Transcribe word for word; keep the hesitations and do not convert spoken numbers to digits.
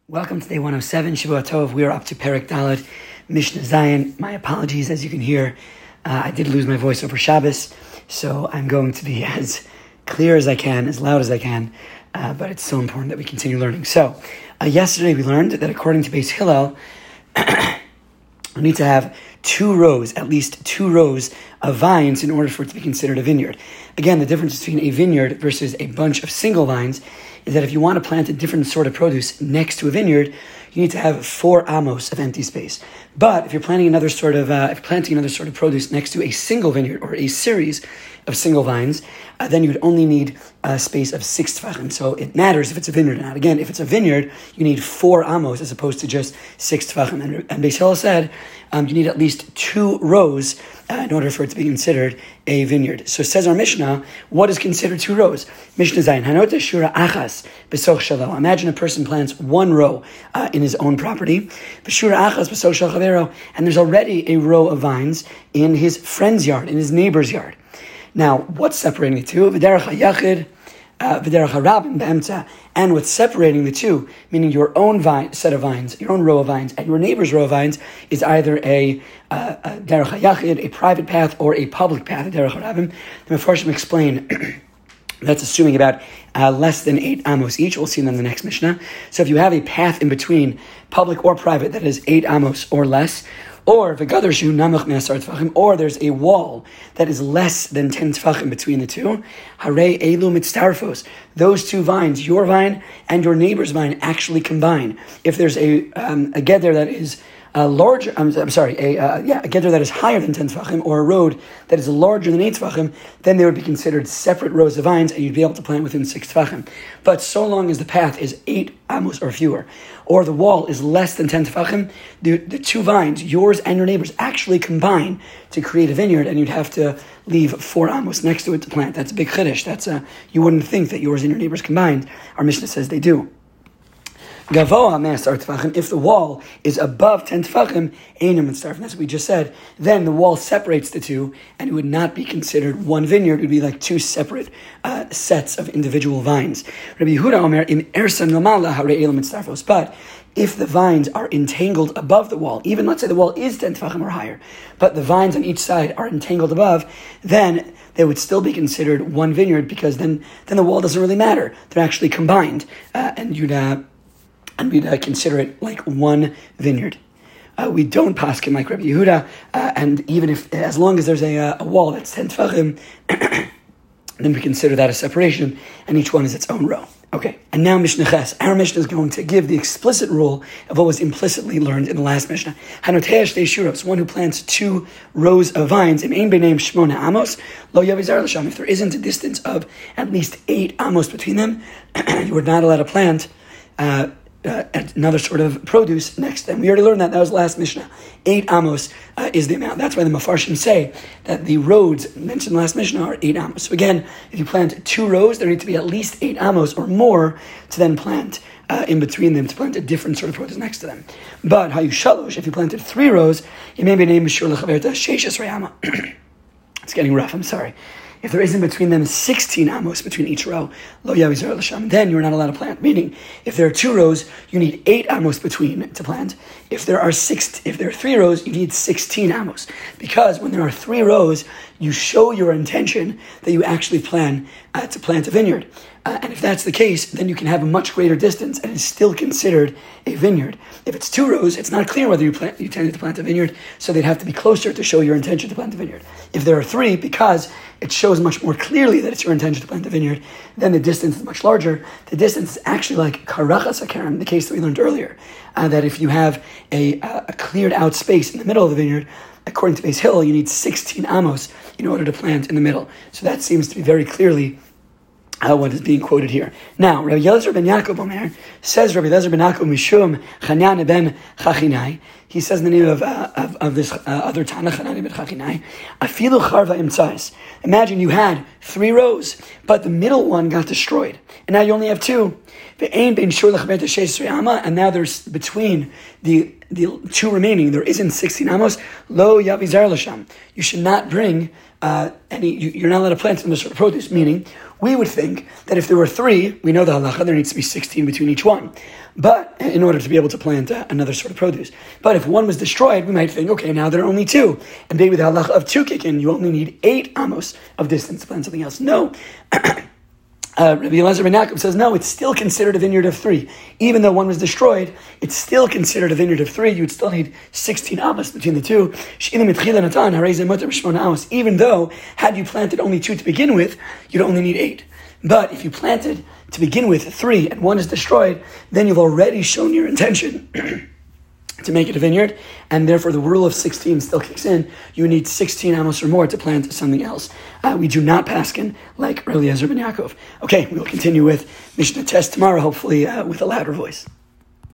Welcome to day one oh seven, Shavua Tov. We are up to Perek Daled, Mishnah Zayin. My apologies, as you can hear, uh, I did lose my voice over Shabbos, so I'm going to be as clear as I can, as loud as I can, uh, but it's so important that we continue learning. So, uh, yesterday we learned that according to Beis Hillel, we need to have two rows, at least two rows of vines in order for it to be considered a vineyard. Again, the difference between a vineyard versus a bunch of single vines is that if you want to plant a different sort of produce next to a vineyard, you need to have four amos of empty space. But if you're planting another sort of, uh, if you're planting another sort of produce next to a single vineyard or a series of single vines, uh, then you would only need a space of six tefachim. So it matters if it's a vineyard or not. Again, if it's a vineyard, you need four amos as opposed to just six tefachim. And, and Beis Hillel said um, you need at least two rows uh, in order for it to be considered a vineyard. So says our Mishnah, what is considered two rows? Mishnah Zayin, Hanot Shura Achas B'soch Shalo. Imagine a person plants one row uh, in his own property, B'shura Achas B'soch Shal Chavero, and there's already a row of vines in his friend's yard, in his neighbor's yard. Now, what's separating the two? V'derech HaYachid, uh, V'derech HaRabim B'emtza, and what's separating the two, meaning your own vine, set of vines, your own row of vines, and your neighbor's row of vines, is either a, uh, a Derech HaYachid, a private path, or a public path, a Derech HaRabim. The Mefarshim explain that's assuming about uh, less than eight amos each. We'll see them in the next Mishnah. So if you have a path in between, public or private, that is eight amos or less, or v'gadershu namach me'asar tefachim, or there's a wall that is less than ten tefachim between the two, harei elu mitztarfos, those two vines, your vine and your neighbor's vine, actually combine. If there's a um, a geder that is a larger, I'm, I'm sorry, a uh, yeah, a geder that is higher than ten tefachim, or a road that is larger than eight tefachim, then they would be considered separate rows of vines, and you'd be able to plant within six tefachim. But so long as the path is eight amos or fewer, or the wall is less than ten tefachim, the, the two vines, yours and your neighbor's, actually combine to create a vineyard, and you'd have to leave four amos next to it to plant. That's a big chiddush. That's a, you wouldn't think that yours and your neighbor's combined. Our Mishnah says they do. Gavoa me'asar tefachim, if the wall is above ten tefachim, einam mitzarfim, that's what we just said, then the wall separates the two, and it would not be considered one vineyard. It would be like two separate uh, sets of individual vines. Rabbi Yehuda Omer, im ersa nomala harei eilam mitzarfos, but if the vines are entangled above the wall, even let's say the wall is ten tefachim or higher, but the vines on each side are entangled above, then they would still be considered one vineyard, because then, then the wall doesn't really matter. They're actually combined, uh, and you'd uh, and we'd uh, consider it like one vineyard. Uh, we don't paskin like Rabbi Yehuda, uh, and even if, as long as there's a, uh, a wall that's ten tefachim, then we consider that a separation, and each one is its own row. Okay, and now Mishnah Ches. Our Mishnah is going to give the explicit rule of what was implicitly learned in the last Mishnah. Hanoteah shtei shuros, one who plants two rows of vines, im ein b'neim shmona amos, lo yavizar l'sham. If there isn't a distance of at least eight amos between them, you are not allowed to plant uh, Uh, another sort of produce next to them. We already learned that. That was last Mishnah. Eight amos uh, is the amount. That's why the Mefarshim say that the roads mentioned last Mishnah are eight amos. So again, if you plant two rows, there need to be at least eight amos or more to then plant uh, in between them, to plant a different sort of produce next to them. But hayu shalosh, if you planted three rows, you may be named Mishur Lechaverta Sheishes Rayama. It's getting rough, I'm sorry. If there isn't between them sixteen amos between each row, lo yavizar l'sham, then you're not allowed to plant. Meaning, if there are two rows, you need eight amos between to plant. If there are six, if there are three rows, you need sixteen amos. Because when there are three rows, you show your intention that you actually plan uh, to plant a vineyard. Uh, and if that's the case, then you can have a much greater distance and it's still considered a vineyard. If it's two rows, it's not clear whether you, plant, you intended to plant a vineyard, so they'd have to be closer to show your intention to plant a vineyard. If there are three, because it shows much more clearly that it's your intention to plant a vineyard, then the distance is much larger. The distance is actually like karachas hakaram, the case that we learned earlier, uh, that if you have a, uh, a cleared out space in the middle of the vineyard, according to Beis Hillel, you need sixteen amos in order to plant in the middle. So that seems to be very clearly Uh, what is being quoted here. Now, Rabbi Eliezer ben Yaakov Omer, says Rabbi Eliezer ben Yaakov Mishum Chanyan ben Chachinai, he says in the name of, uh, of, of this uh, other Tana, Chanyan ben Chachinai, Afilu Charva Imtzais. Imagine you had three rows, but the middle one got destroyed, and now you only have two. And now there's between the the two remaining, there isn't sixteen amos. Lo yavizar l'sham. You should not bring uh, any. You, you're not allowed to plant some sort of produce. Meaning, we would think that if there were three, we know the halacha, there needs to be sixteen between each one. But in order to be able to plant uh, another sort of produce. But if one was destroyed, we might think, okay, now there are only two. And maybe the halacha of two kick in, you only need eight amos of distance to plant something else. No. Uh, Rabbi Elazar ben Yaakov says, no, it's still considered a vineyard of three. Even though one was destroyed, it's still considered a vineyard of three. You would still need sixteen amos between the two. Even though, had you planted only two to begin with, you'd only need eight. But if you planted to begin with three and one is destroyed, then you've already shown your intention to make it a vineyard, and therefore the rule of sixteen still kicks in. You need sixteen amos or more to plant something else. Uh, we do not paskin like Rabbi Eliezer ben Yaakov. Okay, we will continue with Mishnah Test tomorrow, hopefully uh, with a louder voice.